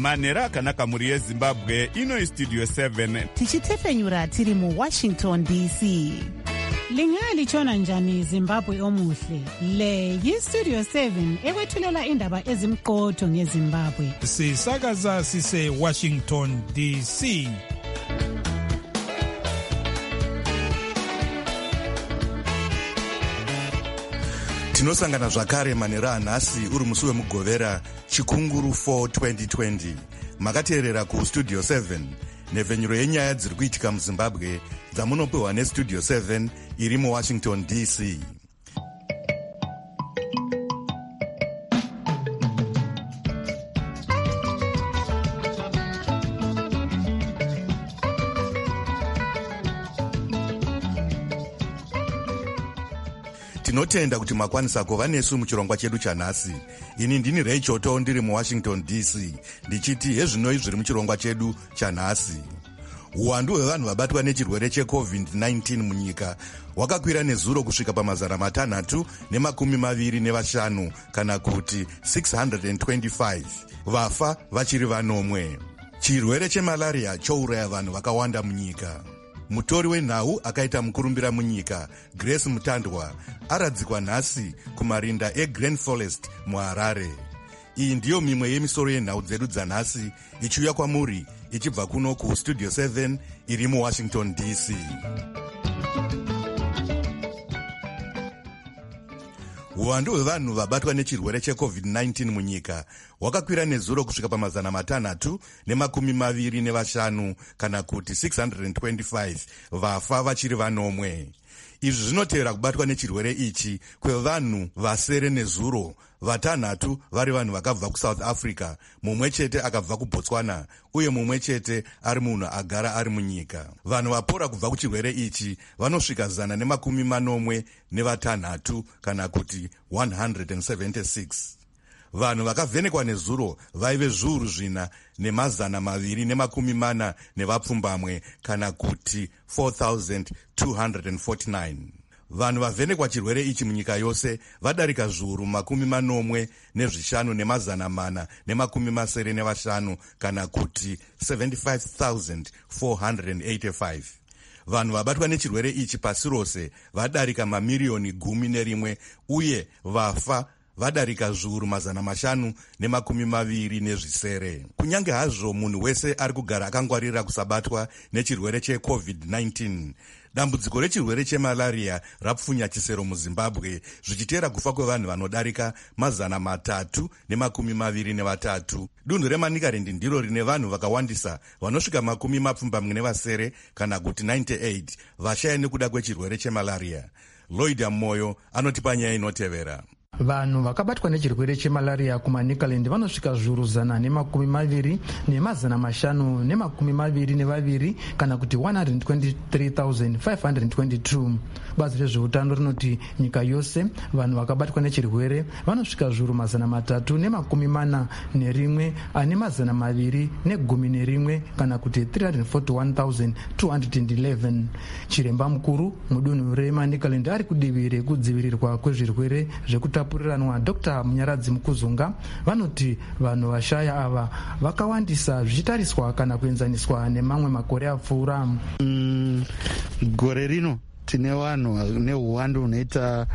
manhero akanaka mhuri yezimbabwe. Ino Studio 7 tichitefenyura tiri muWashington DC. Lingalitshona njani Zimbabwe omuhle? Le yiStudio 7 ekwethulela indaba ezimqotho ngeZimbabwe. Sisakaza sise Washington DC. Tinosangana zvakare manhero anhasi uri musi wemugovera chikunguru 4 2020. Makateerera kuStudio 7 nhevhenyuro yenyaya dziri kuitika muZimbabwe dzamunopiwa neStudio 7 iri muWashington DC. Tinotenda kuti makwanisa kuva nesu muchirongwa chedu chanhasi. Ini ndini Ray Choto ndiri muWashington DC ndichiti hezvinoi zviri muchirongwa chedu chanhasi. Uwandu hwevanhu vabatwa nechirwere cheCovid-19 munyika hwakakwira nezuro kusvika pa325 kana kuti 625, vafa vachiri vanomwe. Chirwere chemalaria chouraya vanhu vakawanda munyika. Mutori wenhau akaita mukurumbira munyika Grace Mutandwa aradzikwa nhasi kumarinda eGreen Forest muHarare. Iyi ndiyo mimwe yemisoro yenhau dzedu dzanhasi ichiuya kwamuri ichibva kuno kuStudio 7 iri muWashington DC. Uwandu hwevanhu vabatwa nechirwere cheCovid-19 munyika hwakakwira nezuro kusvika pa325 kana kuti 625, vafa vachiri vanomwe. Izvi zvinotevera kubatwa nechirwere ichi kwevanhu vasere nezuro, 6 vari vanhu vakabva kuSouth Africa, mumwe chete akabva kuBotswana uye mumwe chete ari munhu agara ari munyika. Vanhu vapora kubva kuchirwere ichi vanosvika 146 kana kuti 176. Vanhu vakavhenekwa nezuro vaive zviuru 4,240 nevapfumbamwe kana kuti 4,249. Vanhu vavhenekwa chirwere ichi munyika yose vadarika zviuru 45,485 kana kuti 75,485. Vanhu vabatwa nechirwere ichi pasi rose vadarika mamiriyoni 11 uye vafa vadarika zviuru 520. Kunyange hazvo munhu wese ari kugara akangwarira kusabatwa nechirwere cheCovid-19, dambudziko rechirwere chemalaria rapfunya chisero muZimbabwe zvichitera kufa kwevanhu vanodarika 323. Dunhu reManicaland ndiro rine vanhu vakawandisa vanosvika 70 kana kuti 98 vashaya nekuda kwechirwere chemalaria. Lloyd Moyo anotipa nyaya inotevera. Vanhu vakabatwa nechirwere chemalaria kuManicaland vanosvika zviuru 120,522 kana kuti 123,522. Bazi rezveutano rinoti nyika yose vanhu vakabatwa nechirwere vanosvika zviuru 341,211 kana kuti 341,211. Chiremba mukuru mudunhu reManicaland ari kudivi rekudzivirirwa kwezvirwere zvekutapuriranwa Dr. Munyaradzi Mukuzunga vanoti vanhu vashaya ava vakawandisa zvichitariswa kana kuenzaniswa nemamwe makore apfuura. Gore rino tine vanhu neuwandu hunoita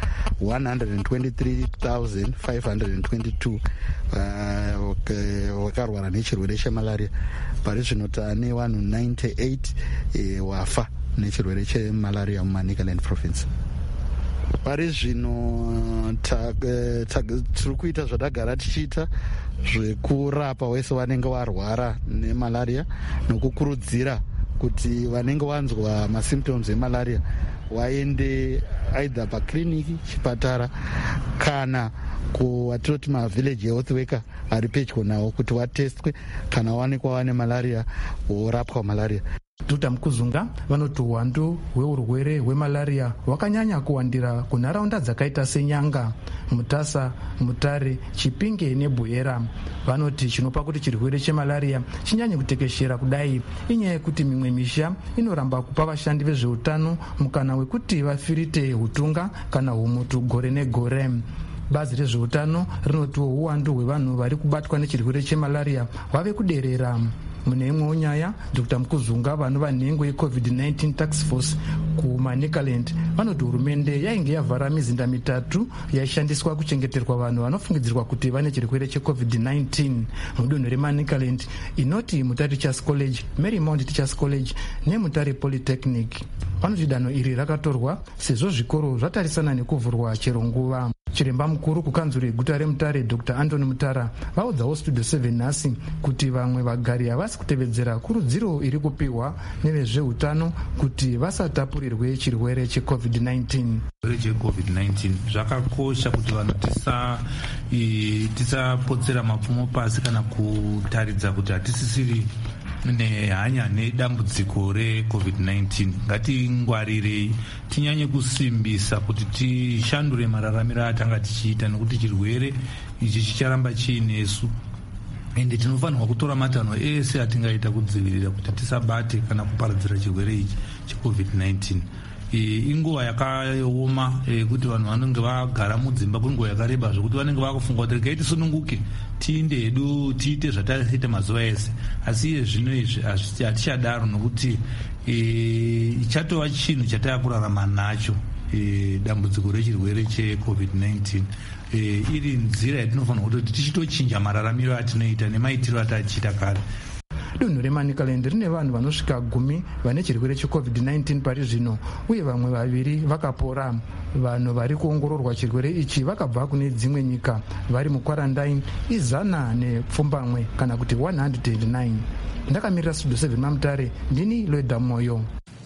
123,522 vakarwara nechirwere chemalaria. Pari zvino tane vanhu 98 wafa nechirwere chemalaria muManicaland province. Pari zvino tiri kuita zvatagara tichiita zvekurapa wese vanenge varwara nemalaria nokukurudzira kuti vanenge vanzwa masymptoms emalaria waende either pakliniki, chipatara kana kuwatinoti mavillage health worker ari pedyo navo kuti vatestwe kana waonekwa vane malaria worapwa malaria. Dr. Mukuzunga vanoti uwandu hweurwere hwemalaria hwakanyanya kuwandira kunharaunda dzakaita seNyanga, Mutasa, Mutare, Chipinge neBuyera. Vanoti chinopa kuti chirwere chemalaria chinyanye kutekeshera kudai inyaya yekuti mimwe misha inoramba kupa vashandi vezveutano mukana wekuti vafirite hutunga kana humutu gore negore. bazi rezveutano rinotiwo uwandu hwevanhu vari kubatwa nechirwere chemalaria hwave kuderera. Mune imwewo nyaya, Dr. Mukuzunga vanova nhengo yeCovid-19 tax force kuManicaland vanoti hurumende yainge yavhara mizinda 3 yaishandiswa kuchengeterwa vanhu vanofungidzirwa kuti vane chirwere cheCovid-19 mudunhu reManicaland, inoti Mutare Teachers College, Marymount Teachers College neMutare Polytechnic. Vanoti danho iri rakatorwa sezvo zvikoro zvatarisana nekuvhurwa chero nguva. Chiremba mukuru kukanzuro yeguta reMutare, Dr. Anthony Mutara, vaudzawo Studio 7 nhasi kuti vamwe vagari havasi kutevedzera kurudziro iri kupiwa nevezveutano kuti vasatapurirwe chirwere cheCovid-19. Chirwere cheCovid-19 zvakakosha kuti vanhu tisapotsera mapfumo pasi kana kutaridza kuti hatisisiri nehanya nedambudziko reCovid-19. Ngatingwarirei, tinyanye kusimbisa kuti tishandure mararamiro atanga tichiita, nekuti chirwere ichi chicharamba chiinesu. Ende tinofanirwa kutora matanho ese atingaita kudzivirira kuti tisabate kana kuparadzira chirwere ichi cheCovid-19. Inguva yakaoma kuti vanhu vanenge vagara mudzimba kwenguva yakareba zvokuti vanenge vakufunga kuti regai tisununguke tiinde hedu tiite zvataiita mazuva ese. Asi iye zvino izvi hatichadaro, nokuti chatova chinhu chataakurarama nacho dambudziko rechirwere cheCovid-19. Iri nzira yatinofanira kuti tichitochinja mararamiro atinoita nemaitiro atachiita kare. Dunhu reManicaland rine vanhu vanosvika 10 vane chirwere cheCovid-19 pari zvino, uye vamwe 2 vakapora. Vanhu vari kuongororwa chirwere ichi vakabva kune dzimwe nyika vari mukwarantine 120 kana kuti 109. Ndakamirira Studio 7 maMutare, ndini Loida Moyo.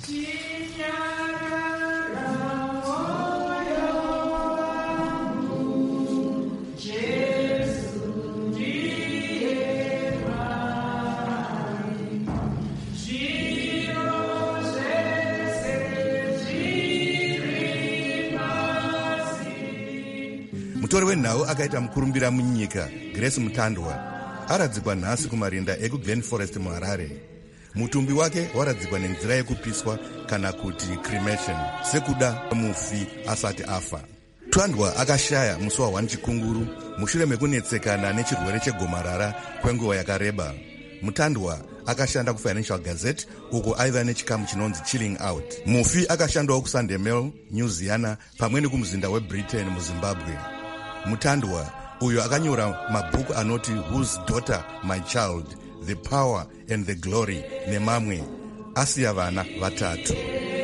Mutori wenhau akaita mukurumbira munyika Grace Mutandwa aradzikwa nhasi kumarinda ekuGlen Forest muHarare. Mutumbi wake waradzikwa nenzira yekupiswa kana kuti cremation, sekuda mufi asati afa. Mutandwa akashaya musi wa1 Chikunguru mushure mekunetsekana nechirwere chegomarara kwenguva yakareba. Mutandwa akashanda kuFinancial Gazette uko aiva nechikamu chinonzi Chilling Out. Mufi akashandawo kuSunday Mail, Newsiana pamwe nekumuzinda weBritain muZimbabwe. Mutandwa uyo akanyora mabhuku anoti Whose Daughter My Child, The Power and the Glory nemamwe, asiya vana 3.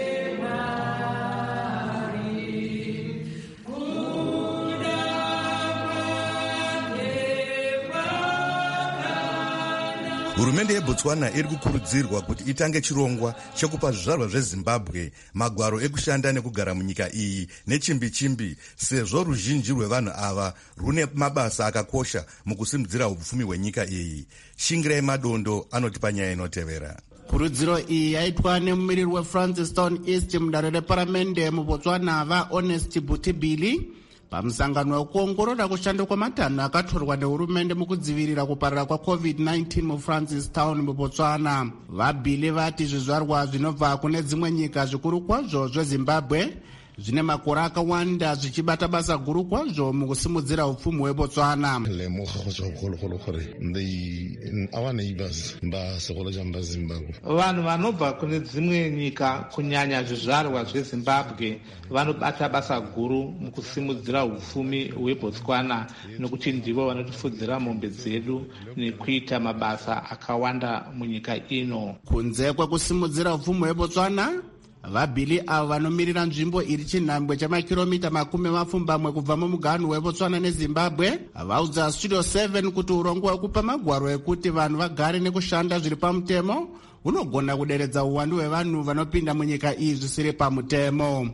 Hurumende yeBotswana iri kukurudzirwa kuti itange chirongwa chekupa zvizvarwa zveZimbabwe magwaro ekushanda nekugara munyika iyi nechimbi-chimbi, sezvo ruzhinji rwevanhu ava rune mabasa akakosha mukusimudzira upfumi hwenyika iyi. Shingirai Madondo anoti panyaya inotevera. Kurudziro iyi yaitwa nemumiriri weFrancistown East mudare reparamende muBotswana vaHonest Butibili pamusangano wekuongorora kushanda kwamatanho akatorwa nehurumende mukudzivirira kuparara kwaCovid-19 muFrancistown muBotswana. VaBili vati zvizvarwa zvinobva kune dzimwe nyika zvikuru kwazvo zveZimbabwe zvine makore akawanda zvichibata basa guru kwazvo mukusimudzira upfumi hweBotswana. Vanhu vanobva kune dzimwe nyika kunyanya zvizvarwa zveZimbabwe vanobata basa guru mukusimudzira upfumi hweBotswana, nokuti ndivo vanotifudzira mombe dzedu nekuita mabasa akawanda munyika ino. Kunze kwekusimudzira upfumi hweBotswana, VaBili avo vanomirira nzvimbo iri chinhambwe chamakiromita 20 kubva mumuganhu weBotswana neZimbabwe vaudza Studio 7 kuti urongwa hwekupa magwaro ekuti vanhu vagare nekushanda zviri pamutemo hunogona kuderedza uwandu hwevanhu vanopinda munyika iyi zvisiri pamutemo.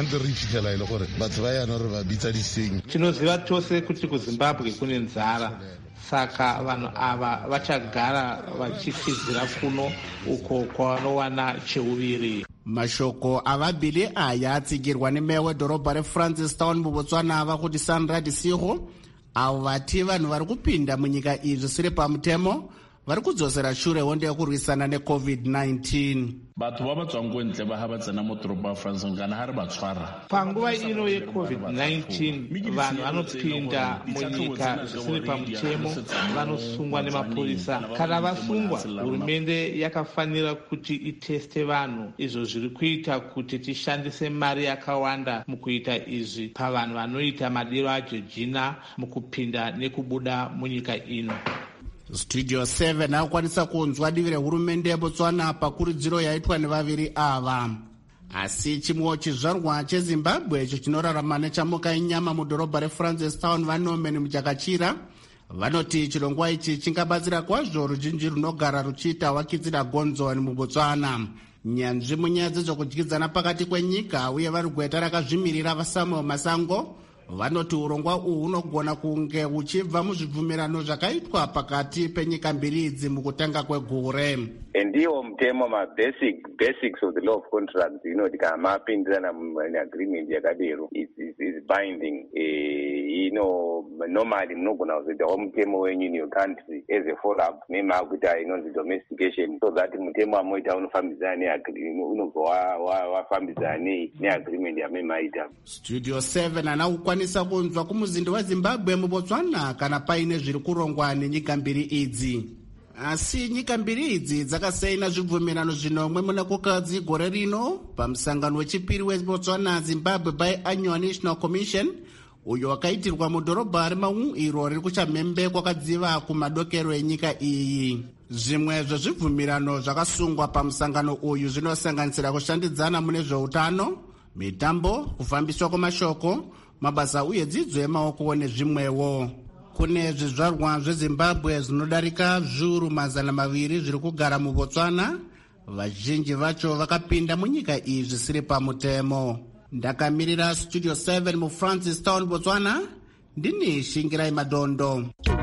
Tinoziva tose kuti kuZimbabwe kune nzara, saka vanhu ava vachagara vachifizira kuno uko kwavanowana cheuviri. Mashoko avaBili aya atsigirwa nemeya wedhorobha reFrancistown muBotswana ava kuti Sandra Disiho, avo vati vanhu vari kupinda munyika iyi zvisiri pamutemo vari kudzosera shure hondo yekurwisana neCovid-19. batho ba batswang ko ntle ba ha ba tsena mo toropo ya France kana ha re ba tshwara panguva ino yeCovid-19 vanhu vanopinda munyika zvisiri pamutemo vanosungwa nemapurisa. Kana vasungwa, hurumende yakafanira kuti iteste vanhu. Izvo zviri kuita kuti tishandise mari yakawanda mukuita izvi pavanhu vanoita madiro ajojina mukupinda nekubuda munyika ino. Studio 7 akukwanisa kunzwa divi rehurumende yeBotswana pakurudziro yaitwa nevaviri ava. Asi chimwewo chizvarwa cheZimbabwe icho chinorarama nechamuka inyama mudhorobha reFrancistown Vanomeni muchakachira vanoti chirongwa ichi chingabatsira kwazvo ruzhinji runogara ruchiita wakidzira gonzoni muBotswana. Nyanzvi munyaya dzezvekudyidzana pakati kwenyika uye vari gweta rakazvimirira vaSamuel Masango vanoti urongwa uhu hunogona kunge uchibva muzvibvumirano zvakaitwa pakati penyika mbiri idzi mukutanga kwegore. Ndiwo mutemo basics of the law of contracts inoti kana mapindirana muagreement yakadero is binding. Normally munogona kuzoitawo mutemo wenyu in your country as a follow up nemakuita inonzi domestication, so that mutemo wamoita unofambidzana unobva wafambidzana neagreement yamemaita. Studio 7 ana kukwanisa kunzwa kumuzinda weZimbabwe muBotswana kana paine zviri kurongwa nenyika mbiri idzi. Asi nyika mbiri idzi dzakasaina zvibvumirano zvinomwe muna kukadzi gore rino pamusangano wechipiri weBotswana Zimbabwe Biannual National Commission uyo wakaitirwa mudhorobha reMaun iro riri kuchamhembe kwakadziva kumadokero enyika iyi. Zvimwe zvezvibvumirano zvakasungwa pamusangano uyu zvinosanganisira kushandidzana mune zveutano, mitambo, kufambiswa kwemashoko, mabasa uye dzidzo yemaoko nezvimwewo. Kune zvizvarwa zveZimbabwe zvinodarika zviuru 200 zviri kugara muBotswana, vazhinji vacho vakapinda munyika iyi zvisiri pamutemo. Ndakamirira Studio 7 muFrancistown Botswana, ndini Shingirai Madondo.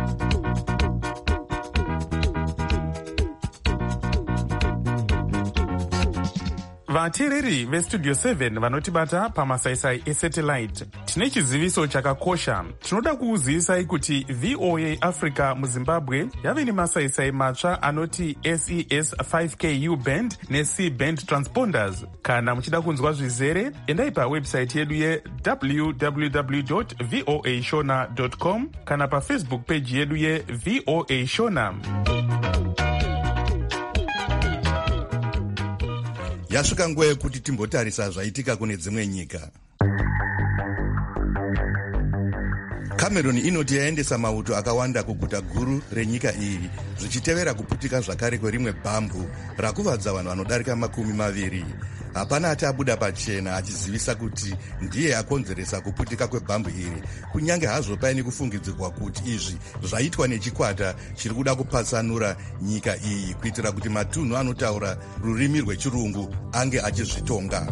vateereri vestudio 7 vanotibata pamasaisai esatellite, tine chiziviso chakakosha. Tinoda kuuzivisai kuti VOA Africa muZimbabwe yave nemasaisai matsva anoti SES 5K U-band neC-band transponders. Kana muchida kunzwa zvizere, endai pawebsite yedu ye www.voashona.com kana pafacebook page yedu yeVOA Shona. Yasvika nguva yekuti timbotarisa zvaitika kune dzimwe nyika. Cameroon inoti yaendesa mauto akawanda kuguta guru renyika iyi zvichitevera kuputika zvakare kwerimwe bhambu rakuvadza vanhu vanodarika 20. Hapana achabuda pachena achizivisa kuti ndiye akonzeresa kuputika kwebhambu iri, kunyange hazvo paine kufungidzirwa kuti izvi zvaitwa nechikwata chiri kuda kupatsanura nyika iyi kuitira kuti matunhu anotaura rurimi rwechirungu ange achizvitonga.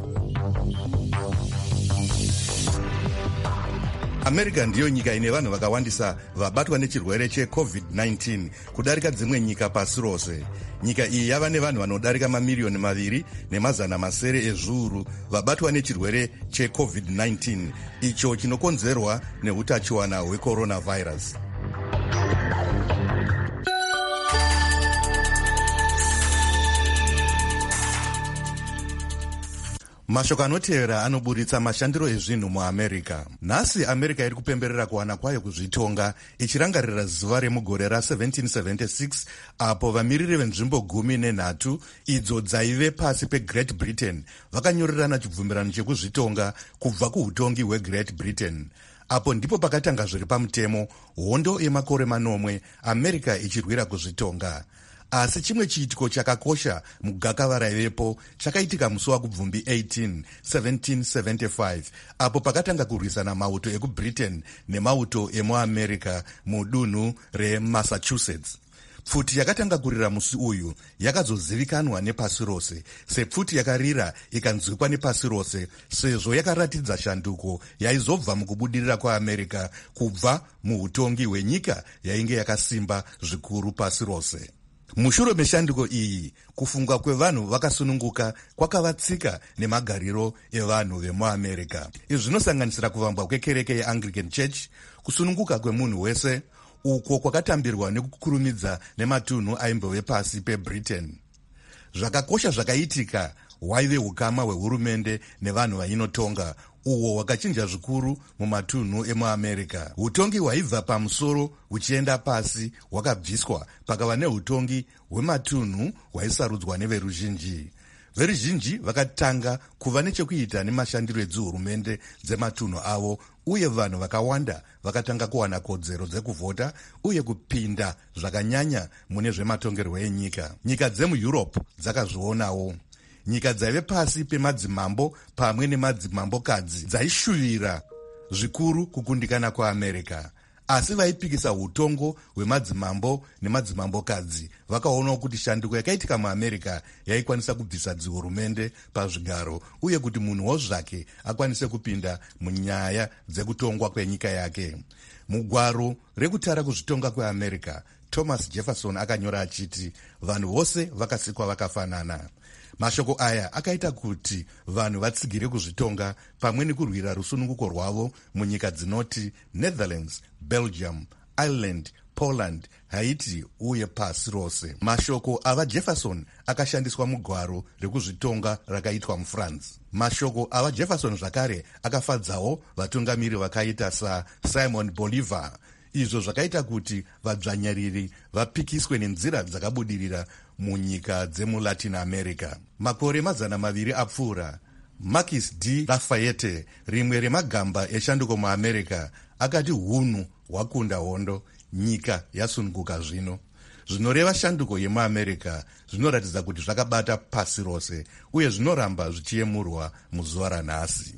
America ndiyo nyika ine vanhu vakawandisa vabatwa nechirwere cheCovid-19 kudarika dzimwe nyika pasi rose. Nyika iyi yava nevanhu vanodarika 2,700,000 ezviuru vabatwa nechirwere cheCovid-19 icho chinokonzerwa neutachiwana hwecoronavirus. Mashoko anotevera anoburitsa mashandiro ezvinhu muAmerica. Nhasi America iri kupemberera kuwana kwayo kuzvitonga ichirangarira zuva remugore ra1776 apo vamiriri venzvimbo 13 idzo dzaive pasi peGreat Britain vakanyorerana chibvumirano chekuzvitonga kubva kuutongi hweGreat Britain. Apo ndipo pakatanga zviri pamutemo hondo yemakore 9 America ichirwira kuzvitonga. Asi chimwe chiitiko chakakosha mugakava raivepo chakaitika musi waKubvumbi 18, 1775 apo pakatanga kurwisana mauto ekuBritain nemauto emuAmerica mudunhu reMassachusetts. Pfuti yakatanga kurira musi uyu yakazozivikanwa nepasi rose sepfuti yakarira ikanzwikwa nepasi rose sezvo yakaratidza shanduko yaizobva mukubudirira kwaAmerica kubva muutongi hwenyika yainge yakasimba zvikuru pasi rose. Mushure meshanduko iyi, kufunga kwevanhu vakasununguka kwakavatsika nemagariro evanhu vemuAmerica. Izvi zvinosanganisira kuvambwa kwekereke yeAnglican Church, kusununguka kwemunhu wese, uko kwakatambirwa nekukurumidza nematunhu aimbove pasi pebritain. Zvakakosha zvakaitika hwaive ukama hwehurumende nevanhu vainotonga, uwo hwakachinja zvikuru mumatunhu emuamerica. Utongi hwaibva pamusoro huchienda pasi hwakabviswa, pakava neutongi hwematunhu hwaisarudzwa neveruzhinji. Veruzhinji vakatanga kuva nechekuita nemashandiro edzihurumende dzematunhu avo, uye vanhu vakawanda vakatanga kuwana kodzero dzekuvhota uye kupinda zvakanyanya mune zvematongerwo enyika. Nyika dzemueurope dzakazvionawo. Nyika dzaive pasi pemadzimambo pamwe nemadzimambokadzi dzaishuvira zvikuru kukundikana kwaAmerica, asi vaipikisa utongo hwemadzimambo nemadzimambokadzi vakaonawo kuti shanduko yakaitika muAmerica yaikwanisa kubvisa dzihurumende pazvigaro uye kuti munhuwo zvake akwanise kupinda munyaya dzekutongwa kwenyika yake. Mugwaro rekutara kuzvitonga kweAmerica, Thomas Jefferson akanyora achiti vanhu vose vakasikwa vakafanana. Mashoko aya akaita kuti vanhu vatsigire kuzvitonga pamwe nekurwira rusununguko rwavo munyika dzinoti Netherlands, Belgium, Ireland, Poland, Haiti uye pasi rose. Mashoko avaJefferson akashandiswa mugwaro rekuzvitonga rakaitwa muFrance. Mashoko avaJefferson zvakare akafadzawo vatungamiri vakaita saSimon Bolivar. Izvo zvakaita kuti vadzvanyariri vapikiswe nenzira dzakabudirira munyika dzemulatin America. Makore mazana maviri apfuura, Marquis de Lafayette, rimwe remagamba eshanduko muAmerica, akati hunhu hwakunda hondo, nyika yasununguka zvino. Zvinoreva shanduko yemuAmerica zvinoratidza kuti zvakabata pasi rose uye zvinoramba zvichiyemurwa muzuva ranhasi.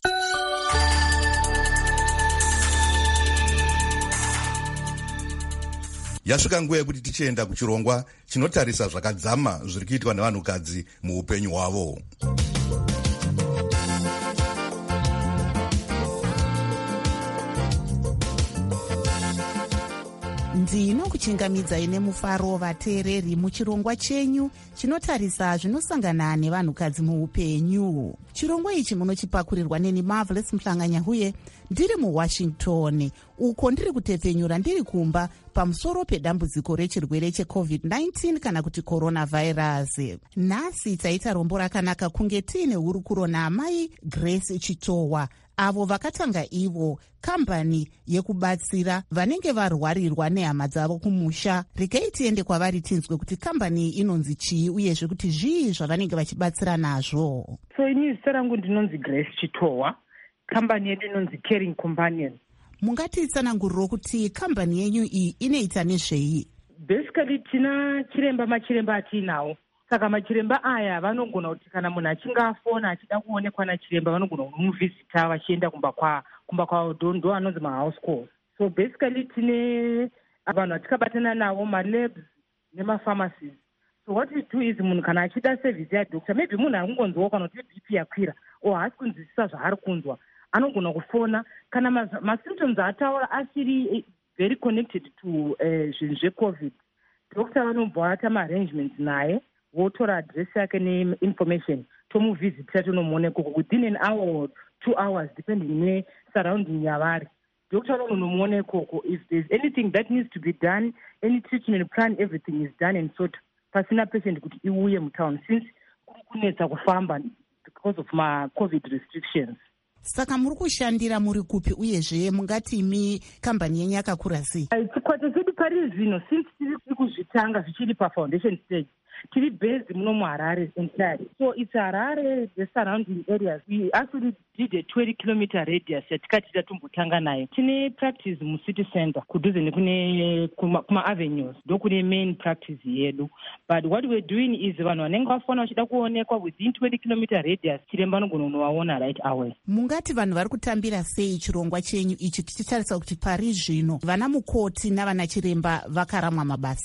Yasvika nguva yekuti tichienda kuchirongwa chinotarisa zvakadzama zviri kuitwa nevanhukadzi muupenyu hwavo. Ndinokuchingamidzai nemufaro vateereri muchirongwa chenyu chinotarisa zvinosangana nevanhukadzi muupenyu. Chirongwa ichi munochipakurirwa neni Marvelous Mhlanganyahuye ndiri muWashington, uko ndiri kutepfenyura ndiri kumba pamusoro pedambudziko rechirwere cheCovid-19 kana kuti coronavirus. Nhasi taita rombo rakanaka kunge tiine hurukuro naamai Grace Chitowa, avo vakatanga ivo kambani yekubatsira vanenge varwarirwa nehama dzavo kumusha. Regai tiende kwavari tinzwe kuti kambani inonzi chii uyezve kuti zvii zvavanenge vachibatsira nazvo. So ini zita rangu ndinonzi Grace Chitowa, kambani yedu inonzi Caring Companions. Mungatitsananguriro kuti kambani yenyu iyi inoita nezvei? Basically tina machiremba atinawo. Saka machiremba aya vanogona kuti kana munhu achinge afona achida kuonekwa nachiremba vanogona kumuvhizita vachienda kumba kwavo, ndo anonzi mahouse calls. So basically tine vanhuvatikabatana navo malabs nemapharmacies. So what we do is munhu kana achida service yadhokta, maybe munhu akungonzwawo kana kuti BP yakwira o haasi kunzwisisa zvaari kunzwa, anogona kufona kana masymptoms ataura asiri very connected to zvinhu zveCovid. Dhokta vanobva vaita maarrangements naye, votora address yake neinformation, tomuvhizitira tonomuona ikoko within an hour or 2 hours depending nesurrounding yavari. Dhokta vanonomuona ikoko. If there's anything that needs to be done, any treatment plan, everything is done and sort. Pasina patient kuti iuye mutown since kunetsa kufamba because of COVID restrictions. Saka muri kushandira muri kupi uyezve mungati imi kambani yenyu yakakura sei? Chikwata chedu pari zvino since tiri kuzvitanga zvichiri pafoundation stage, tiri based muno muHarare entirely. So it's Harare, the surrounding areas. We actually did a 20-kilometer radius yatikati tatombotanga nayo. Tine practice mucity center kudhuze nekune kuma avenues ndokune main practice yedu. But what we're doing is vanhu vanenge vafona vachida kuonekwa within 20-kilometer radius chiremba anogona kunovaona right away. Mungati vanhu vari kutambira sei chirongwa chenyu ichi tichitarisa kuti pari zvino vana mukoti navana chiremba vakaramwa mabasa? Tiri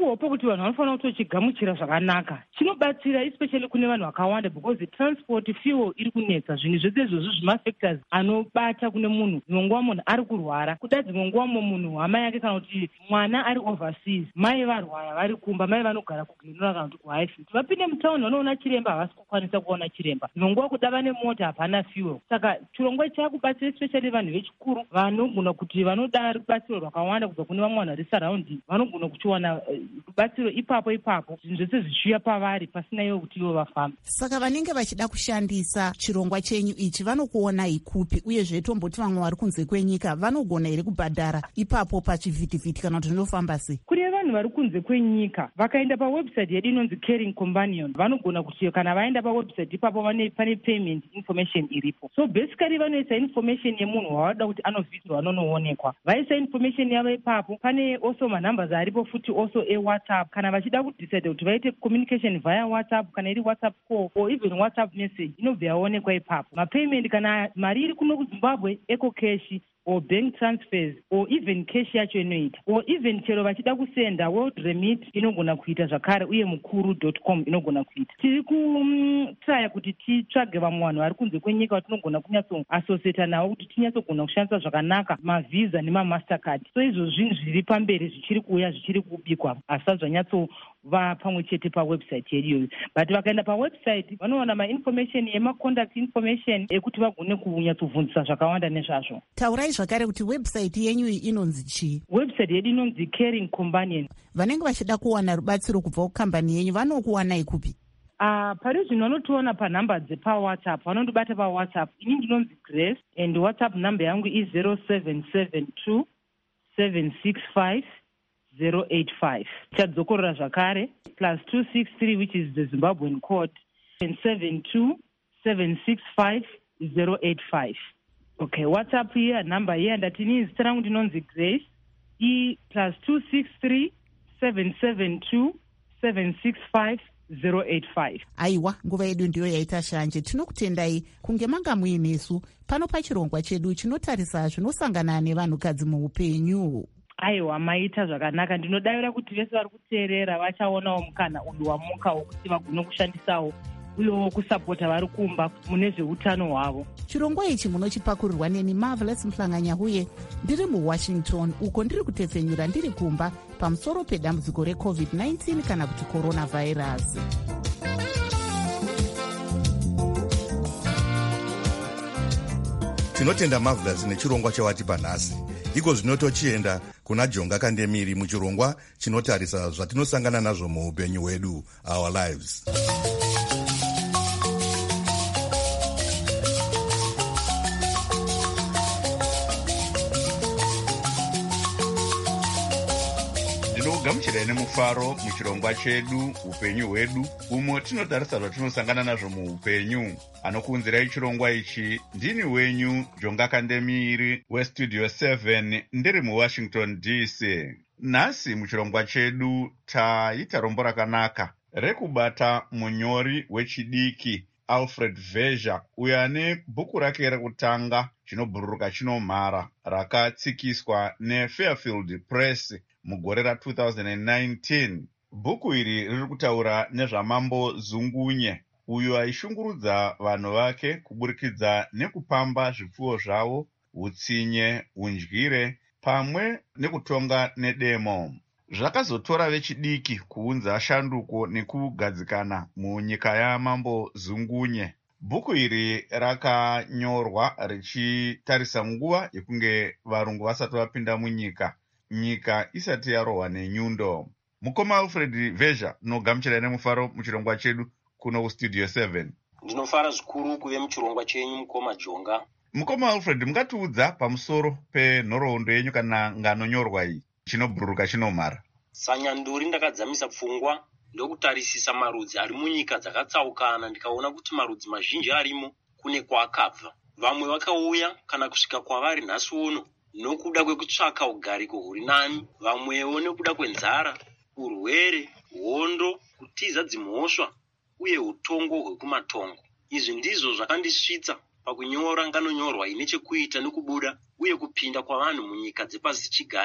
paripowo pokuti vanhu vanofanira kuti vachigamuchira zvakanaka. Chinobatsira especially kune vanhu vakawanda because transport fuel iri kunetsa. Zvinhu zvese izvozvo zvimafactors anobata kune munhu. Dzimwe nguva munhu ari kurwara, kuda dzimwe nguva munhu hama yake kana kuti mwana ari overseas, mai varwara vari kumba, mai vanogara kuGlenora kana kuti kuHighfield, vapinde mutaundi vanoona chiremba havasi kukwanisa kuona chiremba. Dzimwe nguva kuda vane mota hapana fuel. Saka chirongwa chakubatsira especially vanhu vechikuru vanogona kuti vanoda rubatsiro rwakawanda kubva kune vamwe vanhu vari surrounding, vanogona kuchiwana rubatsiro ipapo zvinhu zvese zvichiuya pavari pasina ivo kuti ivo vafamba. Saka vanenge vachida kushandisa chirongwa chenyu ichi vanokuonai kupi, uyezve tomboti vamwe vari kunze kwenyika vanogona here kubhadhara ipapo pachivhitivhiti kana kuti zvinofamba sei? Kune vanhu vari kunze kwenyika vakaenda pawebsite yedu inonzi Caring Companion, vanogona kuti kana vaenda pawebsite ipapo pane payment information iripo. So basically vanoisa information yemunhu wavada kuti anovhitirwa anonoonekwa, vaisa information yavo ipapo. Pane also manumbers aripo futi also WhatsApp kana vachida kudecide kuti vaite communication via WhatsApp kana iri WhatsApp call or even WhatsApp message inobva yaonekwa ipapo. Mapayment kana mari iri kuno kuZimbabwe eco cash or bank transfers or even cash yacho inoita, or even chero vachida kusenda World Remit inogona kuita zvakare, uye mukuru.com inogona kuita. Tiri kutraya kuti titsvage vamwe vanhu vari kunze kwenyika vatinogona kunyatsoasociata navo kuti tinyatsogona kushandisa zvakanaka mavisa nemamastercard. So izvo zvinhu zviri pamberi zvichiri kuuya zvichiri kubikwa, hasati zvanyatsova pamwe chete pawebsite yedu iyoyo. But vakaenda pawebsite vanowana mainformation yemacontact information ekuti vagone kunyatsobvunzisa zvakawanda nezvazvo. Taurai zvakare kuti website yenyu inonzi chii? Website yedu inonzi Caring Companion. Vanenge vachida kuwana rubatsiro kubva kukambani yenyu vanokuwanai kupi? Pari zvino vanotiona panhamba dzepawhatsapp, vanondibata pawhatsapp. Ini ndinonzi Grace and WhatsApp number yangu is 0772 765 085. Chadzokorera zvakare +263 which is the Zimbabwean code and 72 765 085. Okay, WhatsApp here number here ndatini zita rangu ndinonzi Grace +263 772 765 085. Aiwa, nguva yedu ndiyo yaita shanje. Tinokutendai kunge manga muinesu pano pachirongwa chedu chinotarisa zvinosangana nevanhukadzi muupenyu. Aiwa, maita zvakanaka. Ndinodavira kuti vese vari kuteerera vachaonawo mukana uyu wamuka wokuti vagone kushandisawo uyewo kusapota vari kumba mune zveutano hwavo. Chirongwa ichi munochipakurirwa neni Marvelous Mhlanganyahuye ndiri muWashington, uko ndiri kutepfenyura ndiri kumba pamusoro pedambudziko reCovid-19 kana kuti coronavirus. Tinotenda Marvelous nechirongwa chawatipa nhasi. Iko zvinotochienda kuna Jonga Kandemiri muchirongwa chinotarisa zvatinosangana nazvo muupenyu hwedu, our lives. Ndinogamuchirai nemufaro muchirongwa chedu upenyu hwedu, umo tinotarisa zvatinosangana nazvo muupenyu. Anokuunzirai chirongwa ichi ndini wenyu Jonga Kandemiri weStudio 7 ndiri muWashington DC. Nhasi muchirongwa chedu taita rombo rakanaka rekubata munyori wechidiki Alfred Vesha, uyo ane bhuku rake rekutanga chinobhururuka chinomhara rakatsikiswa neFairfield Press mugore ra2019. Bhuku iri riri kutaura nezvamambo Zungunye, uyo aishungurudza vanhu vake kuburikidza nekupamba zvipfuwo zvavo, utsinye, undyire pamwe nekutonga nedemo. Zvakazotora vechidiki kuunza shanduko nekugadzikana munyika yamambo Zungunye. Bhuku iri rakanyorwa richitarisa nguva yekunge varungu vasati vapinda munyika, nyika isati yarohwa nenyundo. Mukoma Alfred Vesha, nogamuchirai nemufaro muchirongwa chedu kuno kuStudio 7. Ndinofara zvikuru kuve muchirongwa chenyu mukoma Jonga. Mukoma Alfred, mungatiudza pamusoro penhoroondo yenyu kana nganonyorwa iyi chinobhururuka chinomhara? Sanyanduri ndakadzamisa pfungwa ndokutarisisa marudzi ari munyika dzakatsaukana, ndikaona kuti marudzi mazhinji arimo kune kwaakabva. Vamwe vakauya kana kusvika kwavari nhasi uno nokuda kwekutsvaka ugariko huri nani, vamwewo nekuda kwenzara, urwere, hondo, kutiza dzimhosva uye utongo hwekumatongo. Izvi ndizvo zvakandisvitsa pakunyora nganonyorwa ine chekuita nekubuda uye kupinda kwavanhu munyika dzepasi chigare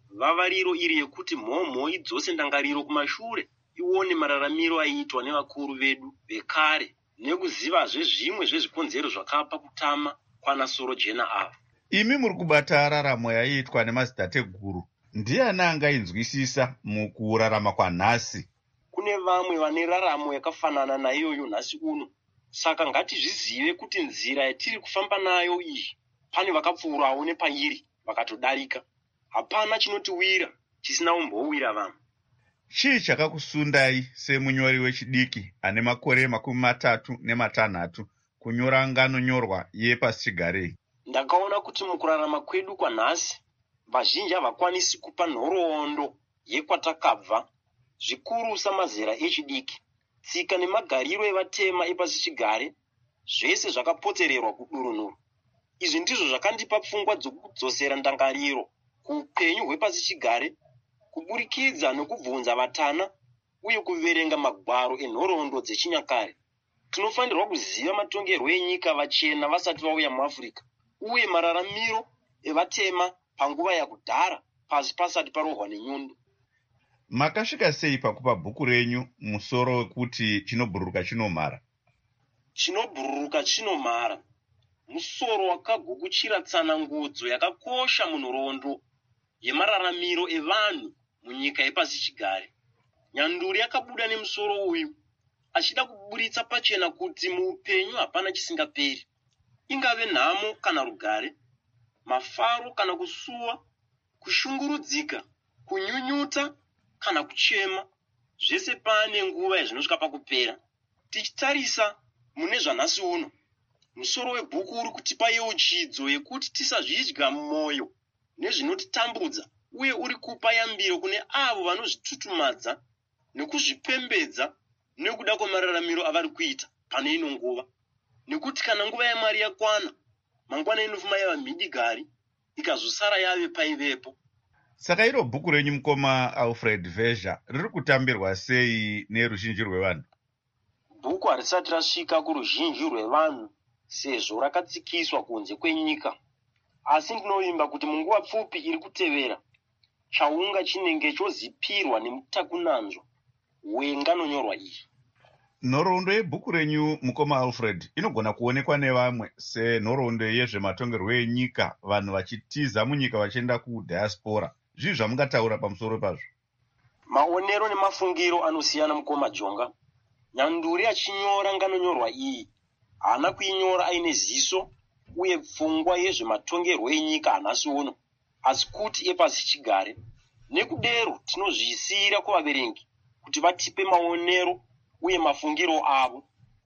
vavariro iri yekuti mhomho idzose ndangariro kumashure, ione mararamiro aiitwa nevakuru vedu vekare, nekuzivazve zvimwe zvezvikonzero zvakapa kutama kwanasoro jena ava. Imi muri kubata raramo yaiitwa nemadzitateguru. Ndiani angainzwisisa mukurarama kwanhasi? Kune vamwe vane raramo yakafanana naiyoyo nhasi uno. Saka ngatizvizive kuti nzira yatiri kufamba nayo iyi, pane vakapfuurawo nepairi vakatodarika. Hapana chinotiwira chisina umbowira vanhu. Chii chakakusundai semunyori wechidiki ane makore 36 kunyora ngano nyorwa yepasichigarei? Ndakaona kuti mukurarama kwedu kwanhasi, vazhinji havakwanisi kupa nhoroondo yekwatakabva, zvikuru samazera echidiki. Tsika nemagariro evatema epasichigare, zvese zvakapotererwa kudurunhuru. Izvi ndizvo zvakandipa pfungwa dzokudzosera ndangariro kuupenyu hwepasichigare, kuburikidza nokubvunza vatana uye kuverenga magwaro enhoroondo dzechinyakare. Tinofanirwa kuziva matongerwo enyika vachena vasati vauya muAfrica, uye mararamiro evatema panguva yakudhara pasi pasati parohwa nenyundo. Makasvika sei pakupa bhuku renyu musoro wekuti chinobhururuka chinomhara? Chinobhururuka chinomhara musoro wakagukuchira tsanangudzo yakakosha munhoroondo yemararamiro evanhu munyika yepasichigare. Nyanduri yakabuda nemusoro uyu achida kuburitsa pachena kuti muupenyu hapana chisingaperi. Ingave nhamo kana rugare, mafaro kana kusuwa, kushungurudzika, kunyunyuta kana kuchema, zvese pane nguva yazvinosvika pakupera. Tichitarisa mune zvanhasi uno, musoro webhuku uri kutipa yeuchidzo yekuti tisazvidya mumwoyo nezvinotitambudza, uye uri kupa yambiro kune avo vanozvitutumadza nekuzvipembedza nekuda kwemararamiro avari kuita pane ino nguva. Nekuti kana nguva yaMwari yakwana, mangwana inofuma yava mhidigari, ikazosara yave paivepo. Saka iro bhuku renyu mukoma Alfred Vesha riri kutambirwa sei neruzhinji rwevanhu? Bhuku harisati rasvika kuruzhinji rwevanhu sezvo rakatsikiswa kunze kwenyika. Asi ndinovimba kuti munguva pfupi iri kutevera, chaunga chinenge chozipirwa nemutakunanzvo wenganonyorwa iyi. Nhoroondo yebhuku renyu mukoma Alfred inogona kuonekwa nevamwe senhoroondo yezvematongerwo enyika, vanhu vachitiza munyika vachienda kudiaspora. Zvii zvamungataura pamusoro pazvo? Maonero nemafungiro anosiyana mukoma Jonga. Nyanduri achinyora nganonyorwa iyi haana kuinyora aine ziso uye pfungwa yezvematongerwo enyika hanhasi uno, asi kuti epasichigare. Nekudero tinozvisiyira kuvaverengi kuti vatipe maonero uye mafungiro avo.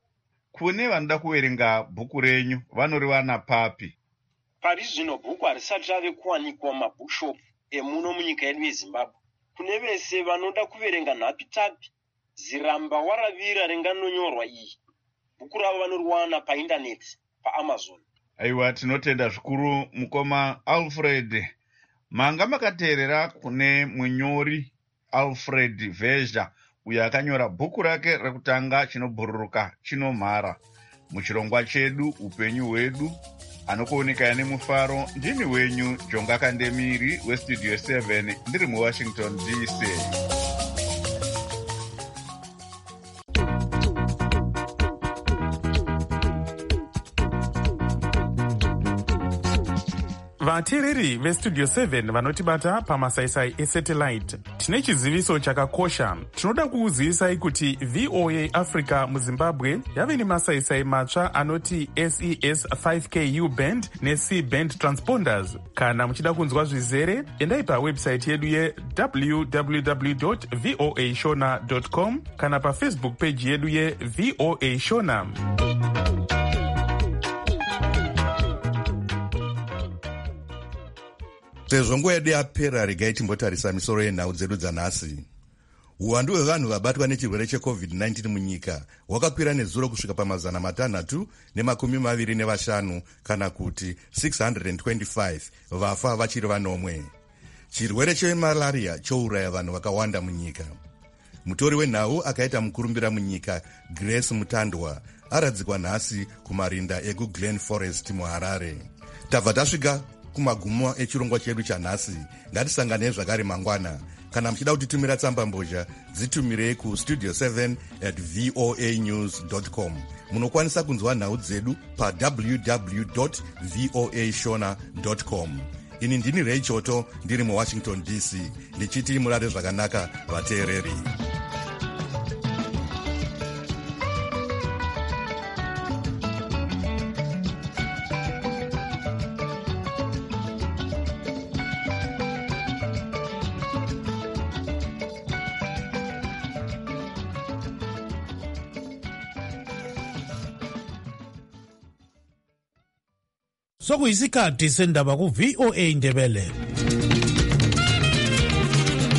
Kune vanoda kuverenga bhuku renyu vanoriwana papi? Pari zvino bhuku harisati rave kuwanikwa mumabhukshop emuno munyika yedu yeZimbabwe. Kune vese vanoda kuverenga nhapitapi, ziramba waravira renganonyorwa iyi, bhuku ravo vanoriwana paindaneti paAmazon. Aiwa, tinotenda zvikuru mukoma Alfred. Manga makateerera kune munyori Alfred Vesha uyo akanyora bhuku rake rekutanga Chinobhururuka chinomhara. Muchirongwa chedu upenyu hwedu, anokuoneka nemufaro, ndini wenyu Jonga Kandemiri weStudio 7 ndiri muWashington DC. vateereri vestudio 7 vanotibata pamasaisai esatellite, tine chiziviso chakakosha. Tinoda kuuzivisai kuti VOA Africa muZimbabwe yave nemasaisai matsva anoti SES 5Ku band neC band transponders. Kana muchida kunzwa zvizere, endai pawebsite yedu ye-www.voashona.com kana pafacebook page yedu ye-VOA Shona. Sezvo nguva yedu yapera, regai timbotarisa misoro yenhau dzedu dzanhasi. Uwandu hwevanhu vabatwa nechirwere cheCovid-19 munyika hwakakwira nezuro kusvika pa225 kana kuti 625, vafa vachiri vanomwe. Chirwere chemalaria chouraya vanhu vakawanda munyika. Mutori wenhau akaita mukurumbira munyika Grace Mutandwa aradzikwa nhasi kumarinda ekuGlen Forest muHarare. Tabva tasvika kumagumo echirongwa chedu chanhasi. Ngatisangane zvakare mangwana. Kana muchida kutitumira tsamba mbozha, dzitumirei kustudio 7@voanews.com. Munokwanisa kunzwa nhau dzedu www.voashona.com. Ini ndini Ray Choto, ndiri muWashington DC, ndichiti murare zvakanaka vateereri. Sokuyisikhathi sendaba ku VOA Ndebele.